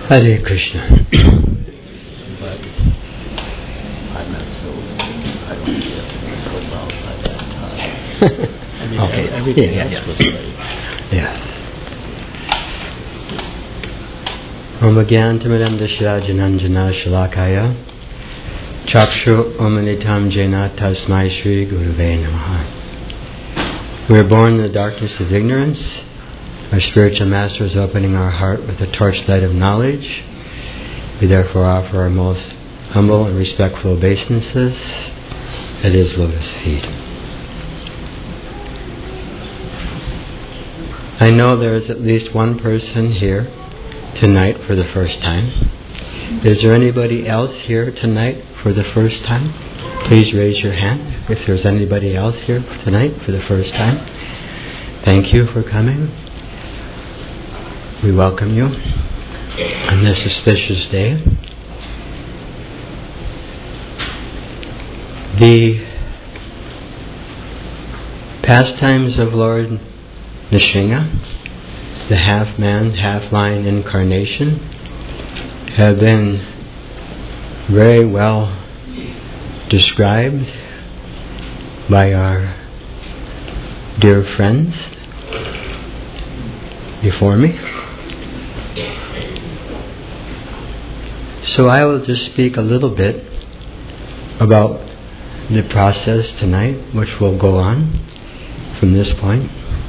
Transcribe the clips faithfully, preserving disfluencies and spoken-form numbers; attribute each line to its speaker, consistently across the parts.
Speaker 1: Hare Krishna.
Speaker 2: But I'm not so, I don't get put out by that time. I mean,
Speaker 1: Okay.
Speaker 2: everything
Speaker 1: yeah,
Speaker 2: else
Speaker 1: yeah,
Speaker 2: was
Speaker 1: yeah.
Speaker 2: late.
Speaker 1: Yeah. Om Gyantamidam Dashya Jananjana Shalakaya Chakshu Omanitam Jena Tasmai Shri Guruve Namaha. We are born in the darkness of ignorance. Our spiritual master is opening our heart with the torchlight of knowledge. We therefore offer our most humble and respectful obeisances at his lotus feet. I know there is at least one person here tonight for the first time. Is there anybody else here tonight for the first time? Please raise your hand if there's anybody else here tonight for the first time. Thank you for coming. We welcome you on this auspicious day. The pastimes of Lord Nrsimha, the half-man, half-lion incarnation, have been very well described by our dear friends before me. So I will just speak a little bit about the process tonight, which will go on from this point,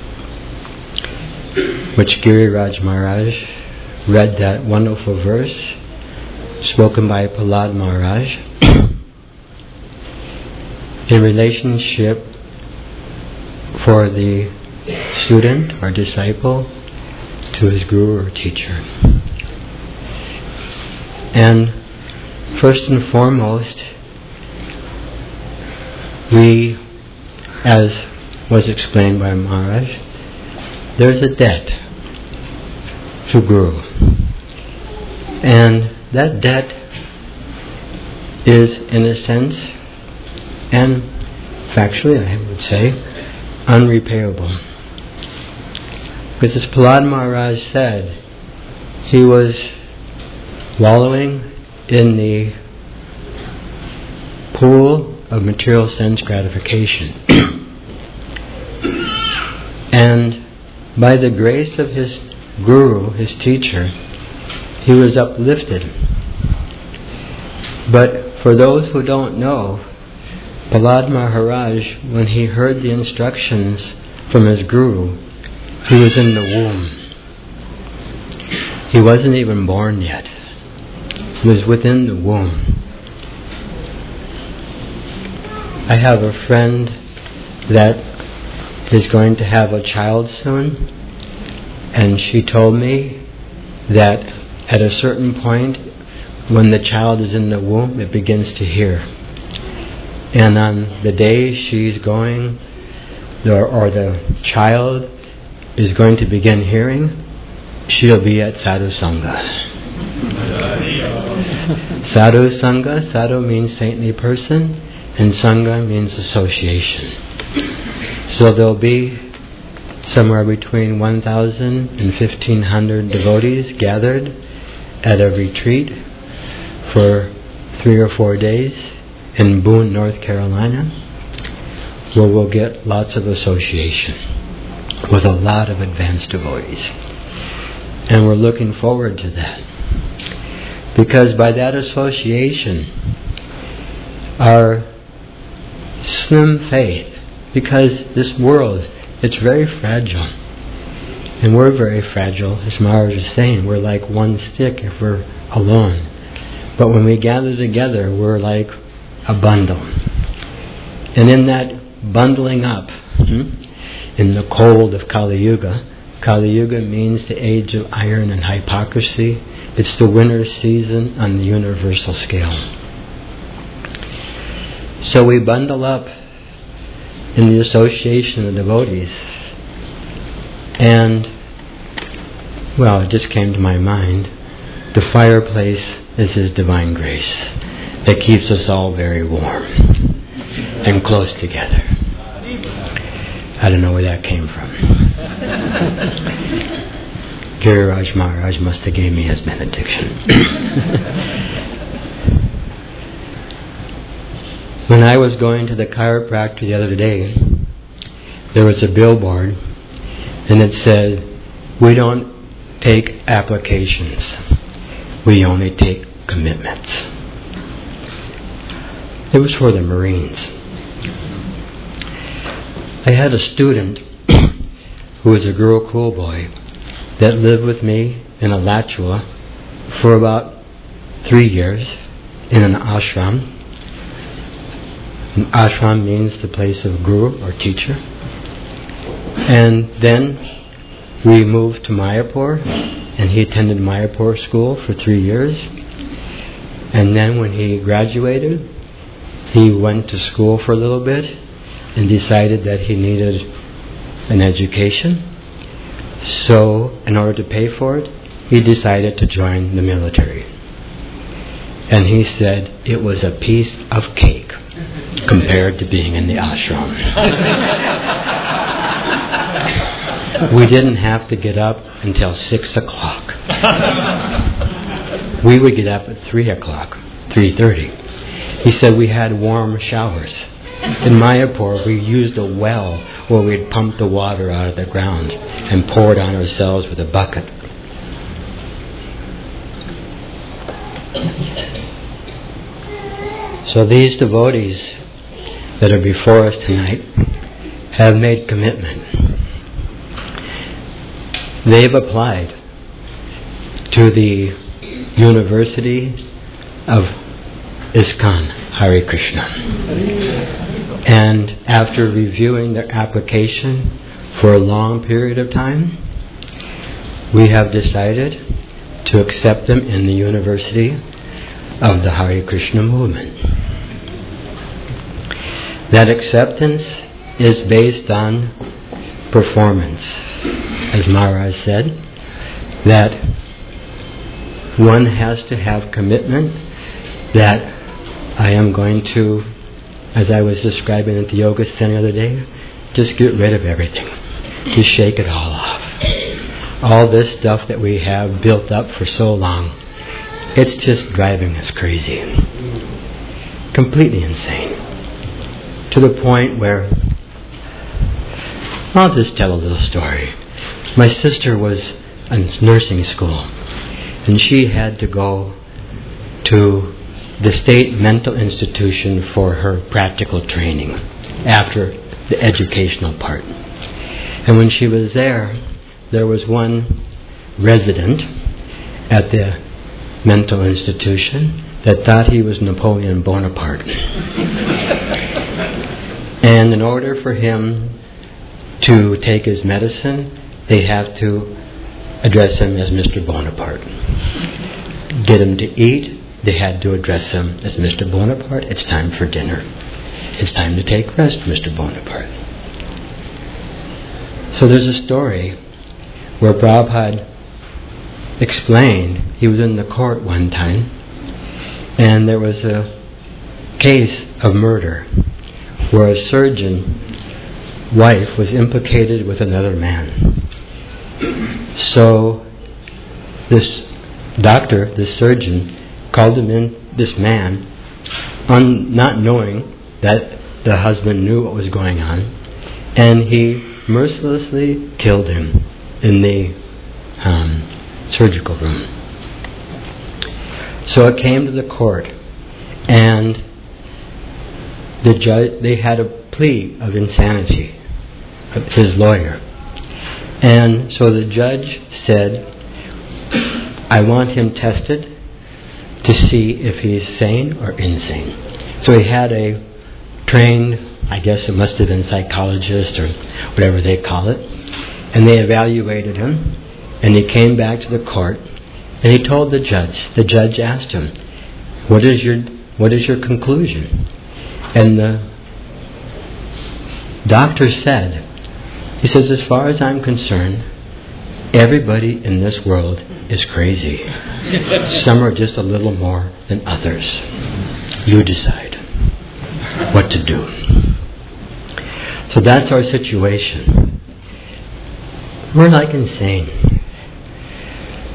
Speaker 1: which Giriraj Maharaj read that wonderful verse spoken by Prahlad Maharaj in relationship for the student or disciple to his guru or teacher. And first and foremost, we, as was explained by Maharaj, there's a debt to Guru. And that debt is, in a sense, and factually I would say, unrepayable. Because as Prahlad Maharaj said, he was wallowing in the pool of material sense gratification. And by the grace of his guru, his teacher, he was uplifted. But for those who don't know, Prahlad Maharaj, when he heard the instructions from his guru, he was in the womb. He wasn't even born yet. He was within the womb. I have a friend that is going to have a child soon, and she told me that at a certain point, when the child is in the womb, it begins to hear. And on the day she's going, or, or the child is going to begin hearing, she'll be at Sadhu Sangha. Sadhu Sangha, Sadhu means saintly person, and Sangha means association. So there'll be somewhere between one thousand and fifteen hundred devotees gathered at a retreat for three or four days in Boone, North Carolina, where we'll get lots of association with a lot of advanced devotees. And we're looking forward to that. Because by that association, our slim faith, because this world, it's very fragile. And we're very fragile, as Maharaj is saying. We're like one stick if we're alone. But when we gather together, we're like a bundle. And in that bundling up, hmm, in the cold of Kali Yuga, Kali Yuga means the age of iron and hypocrisy. It's the winter season on the universal scale. So we bundle up in the association of devotees. And, well, it just came to my mind, the fireplace is His divine grace that keeps us all very warm and close together. I don't know where that came from. Giriraj Maharaj must have gave me his benediction. When I was going to the chiropractor the other day, there was a billboard and it said, "We don't take applications, we only take commitments." It was for the Marines. I had a student who was a Gurukul boy that lived with me in Alachua for about three years in an ashram. An ashram means the place of guru or teacher. And then we moved to Mayapur, and he attended Mayapur school for three years. And then when he graduated, he went to school for a little bit and decided that he needed an education. So, in order to pay for it, he decided to join the military. And he said it was a piece of cake compared to being in the ashram. We didn't have to get up until six o'clock. We would get up at three o'clock, three thirty. He said we had warm showers. In Mayapur, we used a well where we'd pump the water out of the ground and pour it on ourselves with a bucket. So these devotees that are before us tonight have made commitment. They've applied to the University of ISKCON, Hare Krishna. And after reviewing their application for a long period of time, we have decided to accept them in the University of the Hare Krishna movement. That acceptance is based on performance. As Maharaj said, that one has to have commitment that I am going to, as I was describing at the yoga center the other day, just get rid of everything. Just shake it all off. All this stuff that we have built up for so long, it's just driving us crazy. Completely insane. To the point where, I'll just tell a little story. My sister was in nursing school, and she had to go to the state mental institution for her practical training after the educational part. And when she was there, there was one resident at the mental institution that thought he was Napoleon Bonaparte. And in order for him to take his medicine, they have to address him as Mister Bonaparte. Get him to eat, they had to address him as Mister Bonaparte. It's time for dinner. It's time to take rest, Mister Bonaparte. So there's a story where Prabhupada explained, he was in the court one time, and there was a case of murder where a surgeon wife was implicated with another man. So this doctor, this surgeon, called him in, this man, un, not knowing that the husband knew what was going on, and he mercilessly killed him in the um, surgical room. So it came to the court, and the judge, they had a plea of insanity of his lawyer. And so the judge said, I want him tested to see if he's sane or insane. So he had a trained, I guess it must have been psychologist or whatever they call it, and they evaluated him, and he came back to the court, and he told the judge. The judge asked him, what is your what is your conclusion? And the doctor said, he says, as far as I'm concerned, everybody in this world is crazy. Some are just a little more than others. You decide what to do. So that's our situation. We're like insane.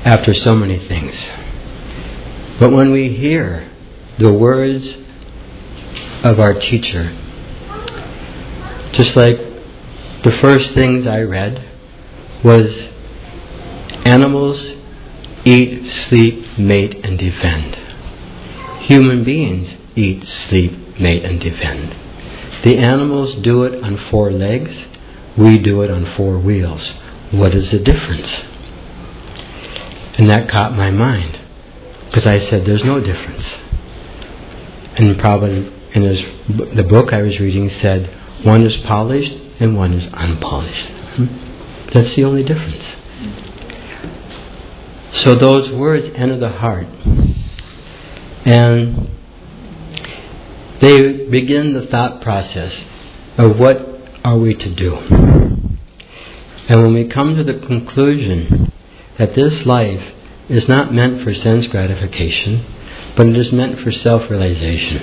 Speaker 1: after so many things. But when we hear the words of our teacher, just like the first things I read was, animals eat, sleep, mate, and defend. Human beings eat, sleep, mate, and defend. The animals do it on four legs. We do it on four wheels. What is the difference? And that caught my mind, because I said there's no difference. And probably in his, the book I was reading said one is polished and one is unpolished. That's the only difference. So those words enter the heart, and they begin the thought process of what are we to do. And when we come to the conclusion that this life is not meant for sense gratification, but it is meant for self-realization.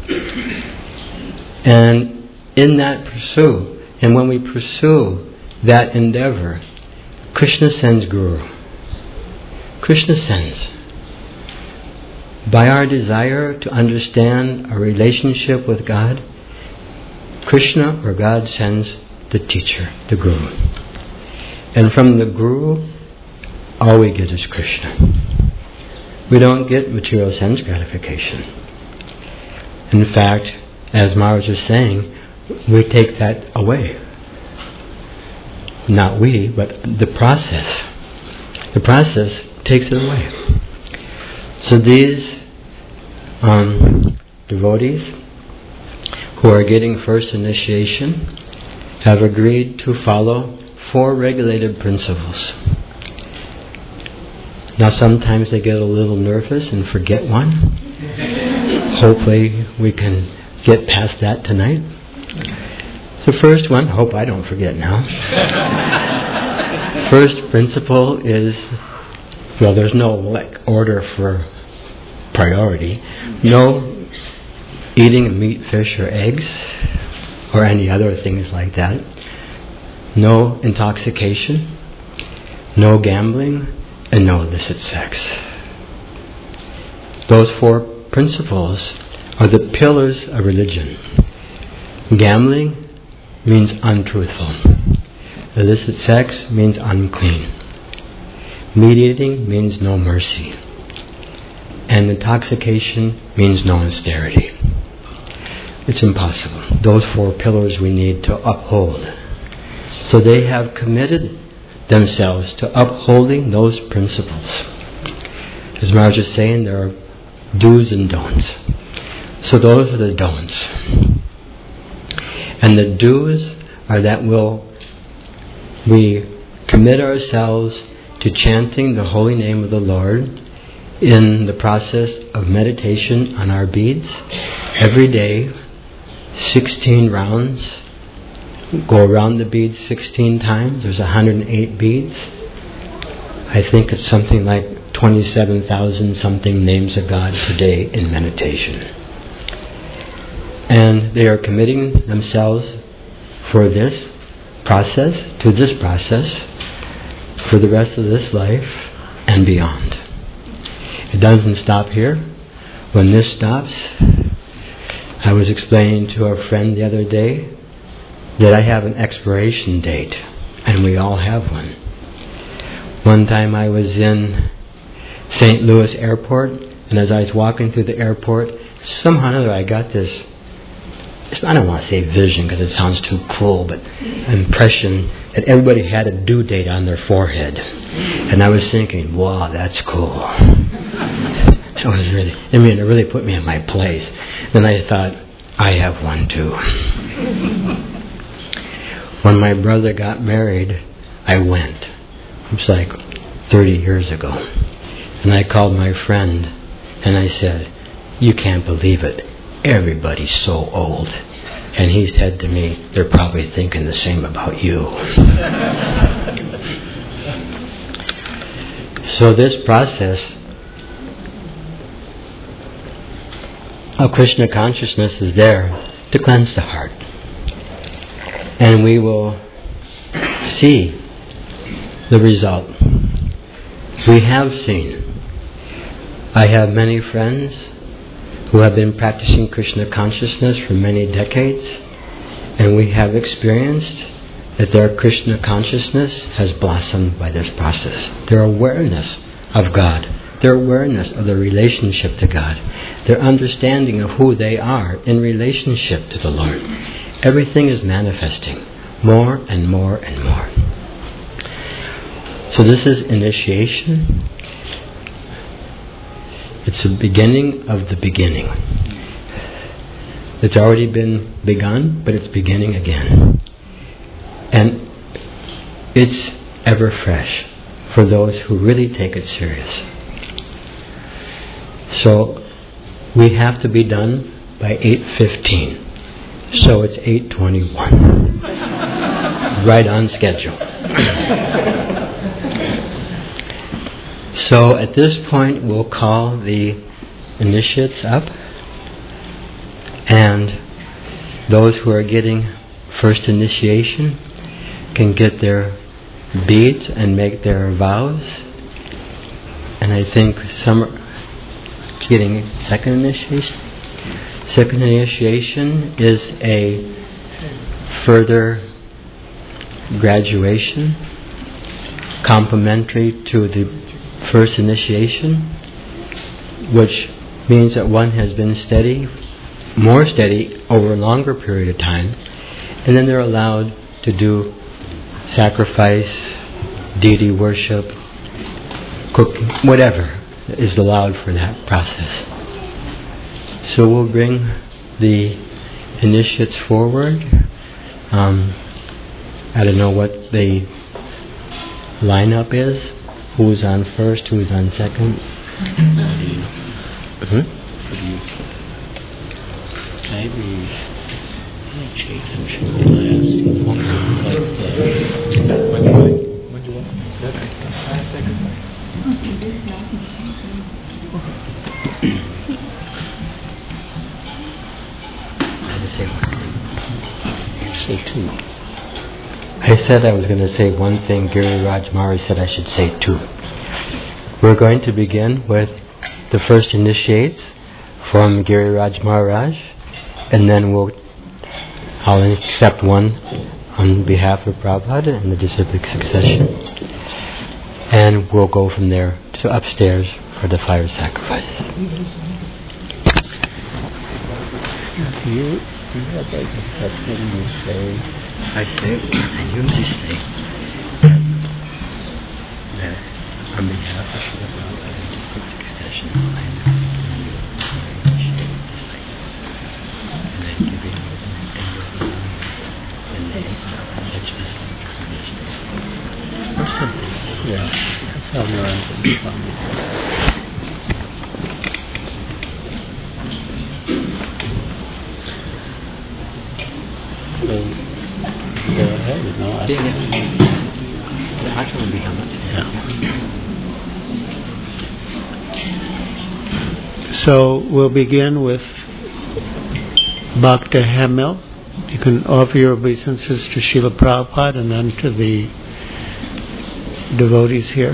Speaker 1: And in that pursuit, and when we pursue that endeavor, Krishna sends Guru. Krishna sends. By our desire to understand our relationship with God, Krishna or God sends the teacher, the Guru. And from the Guru, all we get is Krishna. We don't get material sense gratification. In fact, as Maharaj was saying, we take that away. Not we, but the process. The process takes it away. So these um, devotees who are getting first initiation have agreed to follow four regulated principles. Now sometimes they get a little nervous and forget one. Hopefully we can get past that tonight. The first one, hope I don't forget now. First principle is, well, there's no like order for priority. No eating meat, fish, or eggs, or any other things like that. No intoxication, no gambling, and no illicit sex. Those four principles are the pillars of religion. Gambling means untruthful. Illicit sex means unclean. Meat eating means no mercy. And intoxication means no austerity. It's impossible. Those four pillars we need to uphold. So they have committed themselves to upholding those principles. As Maharaj is saying, there are do's and don'ts. So those are the don'ts. And the do's are that we'll, we commit ourselves to chanting the holy name of the Lord in the process of meditation on our beads every day, sixteen rounds. Go around the beads sixteen times. There's one hundred eight beads. I think it's something like twenty-seven thousand something names of God per day in meditation. And they are committing themselves for this process, to this process, for the rest of this life and beyond. It doesn't stop here. When this stops, I was explaining to a friend the other day that I have an expiration date, and we all have one. One time I was in Saint Louis Airport, and as I was walking through the airport, somehow or another I got this, I don't want to say vision because it sounds too cruel, but impression that everybody had a due date on their forehead. And I was thinking, wow, that's cool. That was really, I mean, it really put me in my place. Then I thought, I have one too. When my brother got married, I went. It was like thirty years ago. And I called my friend and I said, you can't believe it. Everybody's so old. And he said to me, they're probably thinking the same about you. So this process of Krishna consciousness is there to cleanse the heart. And we will see the result. We have seen. I have many friends who have been practicing Krishna consciousness for many decades, and we have experienced that their Krishna consciousness has blossomed by this process. Their awareness of God, their awareness of their relationship to God, their understanding of who they are in relationship to the Lord. Everything is manifesting more and more and more. So this is initiation. It's the beginning of the beginning. It's already been begun, but it's beginning again. And it's ever fresh for those who really take it serious. So we have to be done by eight fifteen. So it's eight twenty-one. Right on schedule. So at this point we'll call the initiates up, and those who are getting first initiation can get their beads and make their vows. And I think some are getting second initiation. Second initiation is a further graduation, complementary to the first initiation, which means that one has been steady, more steady over a longer period of time, and then they're allowed to do sacrifice, deity worship, cooking, whatever is allowed for that process. So we'll bring the initiates forward. Um, I don't know what the lineup is. Who's on first? Who's on second? Mm-hmm.
Speaker 2: Maybe Chetan should be last. When do I? When do I? Five seconds.
Speaker 1: I had to say one.
Speaker 2: Say two.
Speaker 1: I said I was going to say one thing. Giriraj Maharaj said I should say two. We're going to begin with the first initiates from Giriraj Maharaj, and then we'll I'll accept one on behalf of Prabhupada in the disciplic succession, and we'll go from there to upstairs for the fire sacrifice.
Speaker 2: You, you have like a section you say.
Speaker 1: I say, I usually say that on behalf of the Prabhupada in the disciplic succession, I am initiating the disciple, and then giving them and they such as traditions.
Speaker 2: Or something. Yeah, that's how Narendra found it. So, go ahead, no, I
Speaker 1: yeah, yeah. The actual will become upstairs.
Speaker 3: Yeah. So we'll begin with Bhakta Hemil. You can offer your obeisances to Srila Prabhupada and then to the devotees here.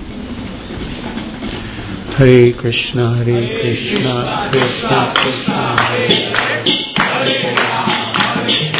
Speaker 3: Hare Krishna, Hare Krishna, Krishna Krishna, Hare Hare, Hare Rama, Hare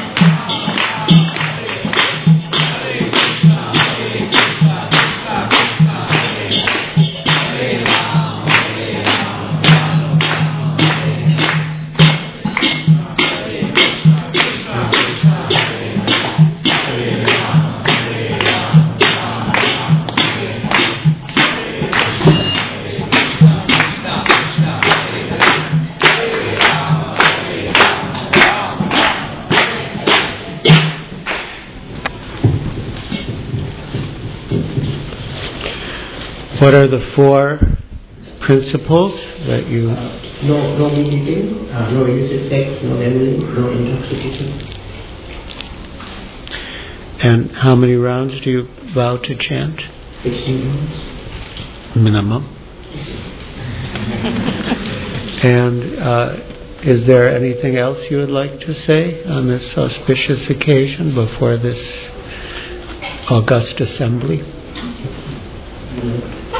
Speaker 3: What are the four principles that you...
Speaker 4: Uh, no, no eating, uh, no illicit sex, no gambling, no intoxication.
Speaker 3: And how many rounds do you vow to chant?
Speaker 4: Sixteen rounds.
Speaker 3: Minimum. And uh, is there anything else you would like to say on this auspicious occasion before this august assembly?
Speaker 4: Mm.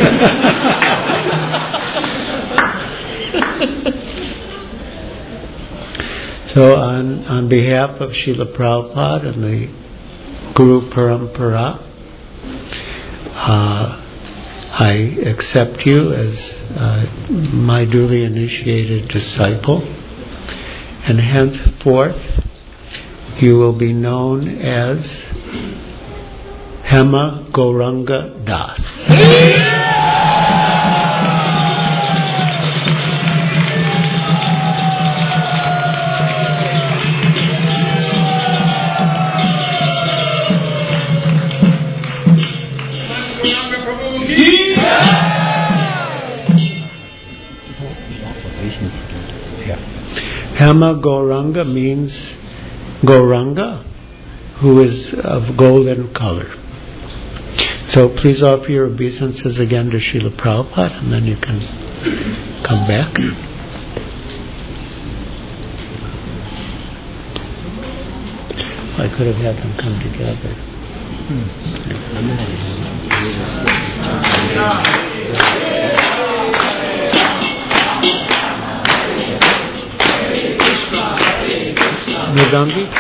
Speaker 3: So on, on behalf of Srila Prabhupada and the Guru Parampara, uh, I accept you as uh, my duly initiated disciple, and henceforth you will be known as Hema Gauranga Das. Hema Gauranga means Gauranga, who is of golden color. So please offer your obeisances again to Srila Prabhupada, and then you can come back. I could have had them come together. Mridangi?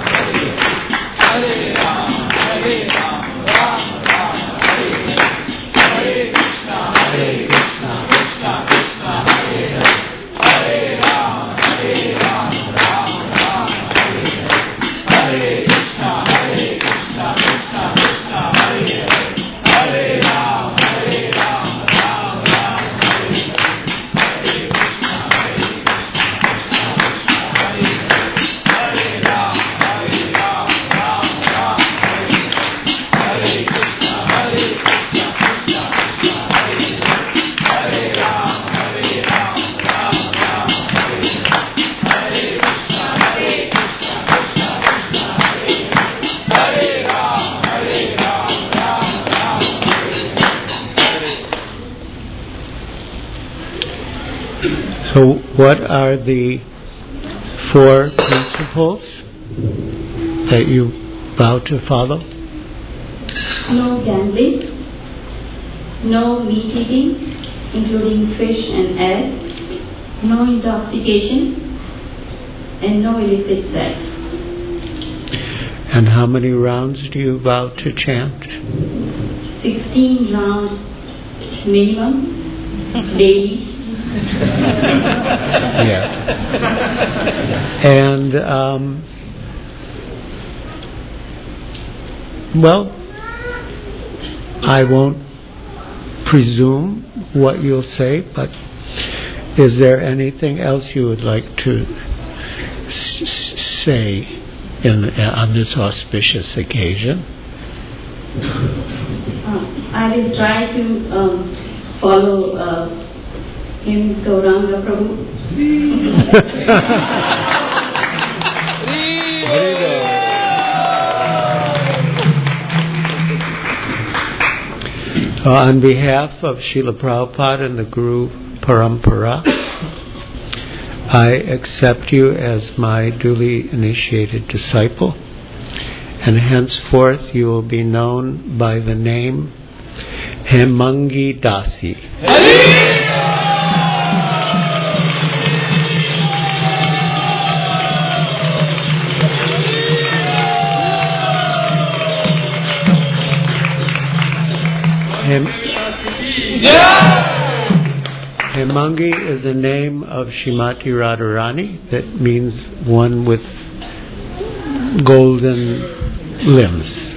Speaker 3: So what are the four principles that you vow to follow?
Speaker 5: No gambling, no meat eating, including fish and egg, no intoxication, and no illicit sex.
Speaker 3: And how many rounds do you vow to chant?
Speaker 5: Sixteen rounds minimum, daily.
Speaker 3: Yeah. And, um, well, I won't presume what you'll say, but is there anything else you would like to s- say in, uh, on this auspicious occasion?
Speaker 5: Uh, I will try to um, follow uh, him, Gauranga Prabhu.
Speaker 3: Uh, on behalf of Srila Prabhupada and the Guru Parampara, I accept you as my duly initiated disciple, and henceforth you will be known by the name Hemangi Dasi. Hem- Hemangi is a name of Shrimati Radharani that means one with golden limbs.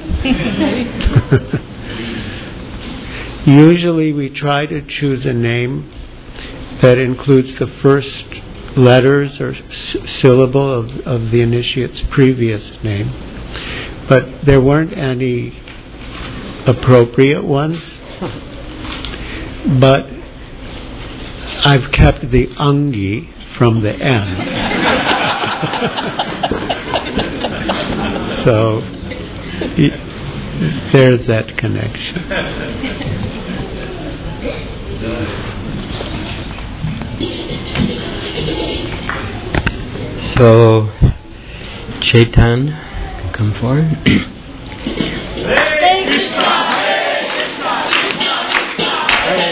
Speaker 3: Usually we try to choose a name that includes the first letters or s- syllable of, of the initiate's previous name, but there weren't any appropriate ones. But I've kept the Angi from the end. So y- there's that connection.
Speaker 1: So, Chetan, come forward.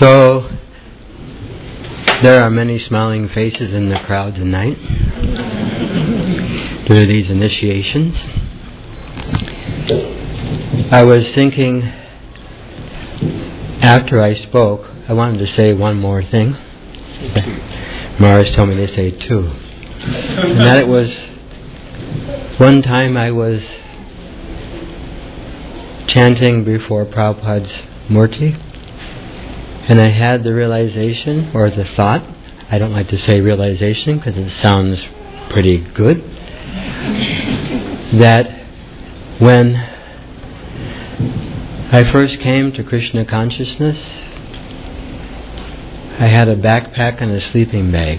Speaker 1: So, there are many smiling faces in the crowd tonight due to these initiations. I was thinking, after I spoke, I wanted to say one more thing. Mars told me to say two. And that it was, one time I was chanting before Prabhupada's Murti, and I had the realization, or the thought, I don't like to say realization because it sounds pretty good, that when I first came to Krishna consciousness, I had a backpack and a sleeping bag.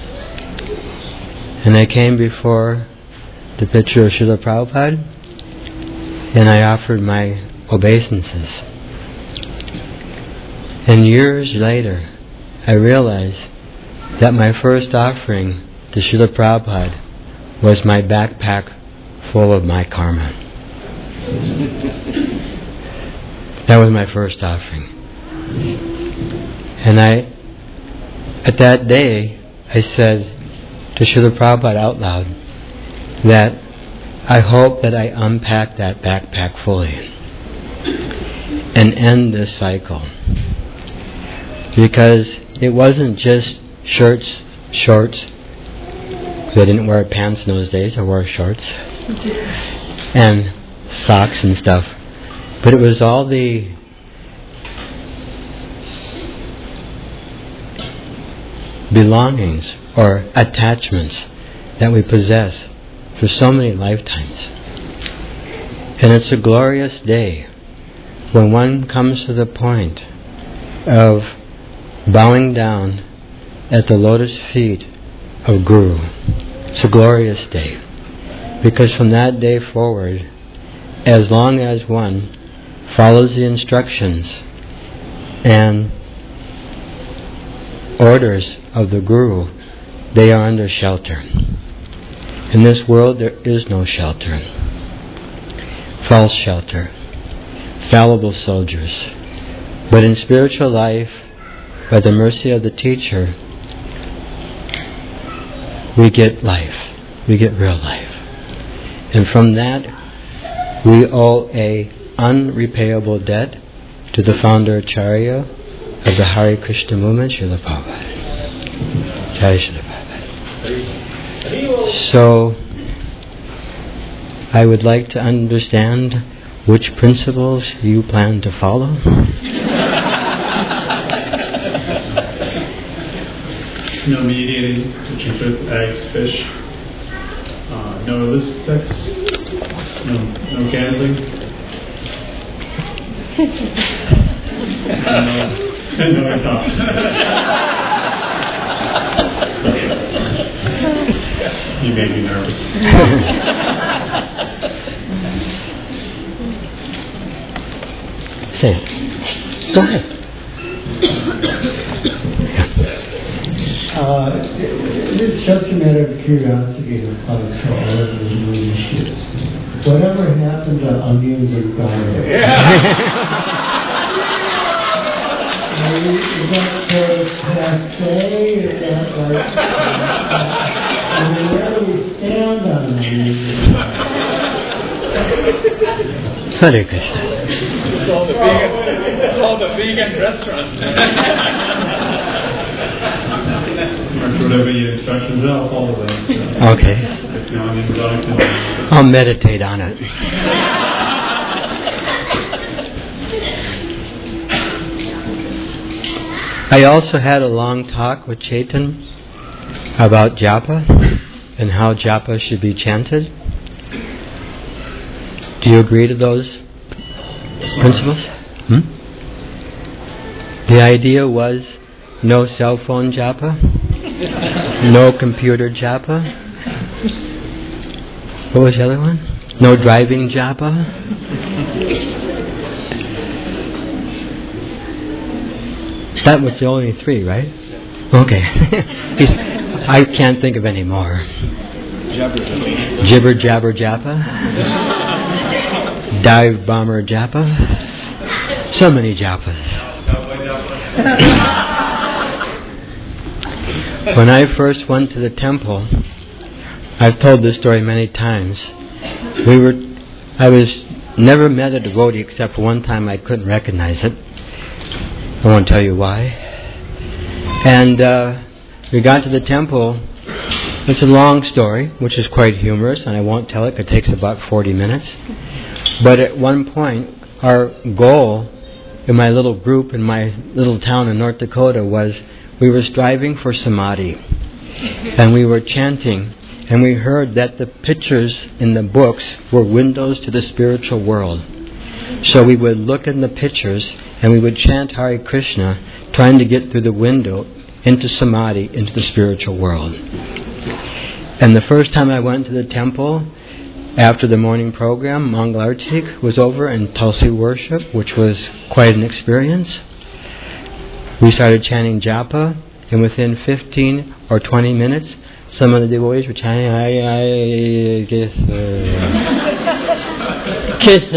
Speaker 1: And I came before the picture of Srila Prabhupada, and I offered my obeisances. And years later, I realized that my first offering to Srila Prabhupada was my backpack full of my karma. That was my first offering. And I, at that day, I said to Srila Prabhupada out loud that I hope that I unpack that backpack fully and end this cycle. Because it wasn't just shirts, shorts. They didn't wear pants in those days, I wore shorts. And socks and stuff. But it was all the belongings or attachments that we possess for so many lifetimes. And it's a glorious day when one comes to the point of bowing down at the lotus feet of Guru. It's a glorious day, because from that day forward, as long as one follows the instructions and orders of the Guru, they are under shelter. In this world there is no shelter. False shelter. Fallible soldiers. But in spiritual life, by the mercy of the teacher, we get life. We get real life. And from that, we owe a unrepayable debt to the founder Acharya of the Hare Krishna movement, Srila Prabhupada. Jai Srila Prabhupada. So, I would like to understand which principles you plan to follow.
Speaker 6: No meat eating, which includes eggs, fish. Uh, no illicit sex. No, no gambling. and no, and no thought. You made me nervous.
Speaker 1: Say it. Go ahead.
Speaker 3: Uh, it's just a matter of curiosity that applies to all of the new initiatives. Whatever happened to onions and garlic? Is that sort of passe? Is that like... I mean, where do we stand on onions?
Speaker 1: Hare Krishna.
Speaker 6: It's all the vegan, it's all the vegan restaurants. Whatever your instructions are, I'll follow those. So.
Speaker 1: Okay.
Speaker 6: If no onions,
Speaker 1: I'll meditate on it. I also had a long talk with Chetan about japa and how japa should be chanted. Do you agree to those principles? Hmm? The idea was no cell phone japa, no computer japa. What was the other one? No driving japa. That was the only three, right? Okay. He's, I can't think of any more. Jibber jabber japa. Dive bomber japa. So many japas. When I first went to the temple, I've told this story many times. We were, I was never met a devotee except one time I couldn't recognize it. I won't tell you why. And uh, we got to the temple. It's a long story, which is quite humorous, and I won't tell it. It takes about forty minutes. But at one point, our goal in my little group in my little town in North Dakota was we were striving for samadhi, and we were chanting, and we heard that the pictures in the books were windows to the spiritual world. So we would look in the pictures and we would chant Hare Krishna, trying to get through the window into samadhi, into the spiritual world. And the first time I went to the temple, after the morning program, Mangalartik was over and Tulsi worship, which was quite an experience. We started chanting japa, and within fifteen or twenty minutes, some of the devotees were chanting, I, I, kiss, kiss,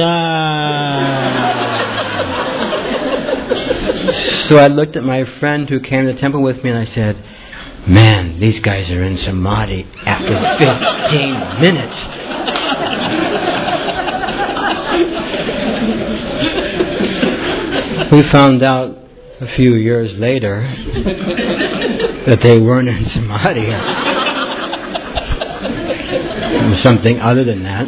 Speaker 1: So I looked at my friend who came to the temple with me and I said, man, these guys are in samadhi after fifteen minutes. We found out a few years later that they weren't in samadhi. It was something other than that.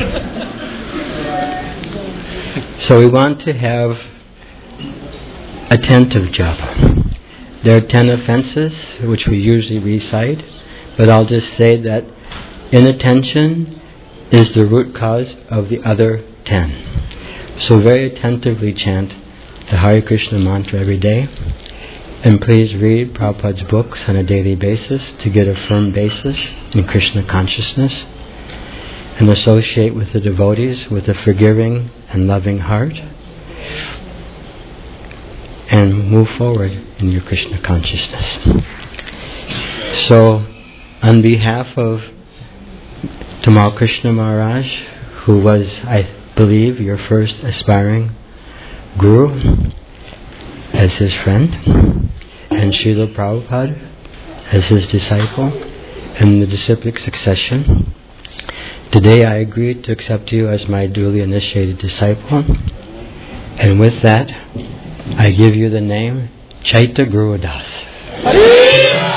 Speaker 1: So we want to have attentive japa. There are ten offenses which we usually recite, but I'll just say that inattention is the root cause of the other ten. So very attentively chant the Hare Krishna mantra every day, and please read Prabhupada's books on a daily basis to get a firm basis in Krishna consciousness, and associate with the devotees with a forgiving and loving heart, and move forward in your Krishna consciousness. So, on behalf of Tamal Krishna Maharaj, who was, I believe, your first aspiring guru, as his friend, and Srila Prabhupada as his disciple, and the disciplic succession, today I agreed to accept you as my duly initiated disciple, and with that, I give you the name Chaitya Gurudas.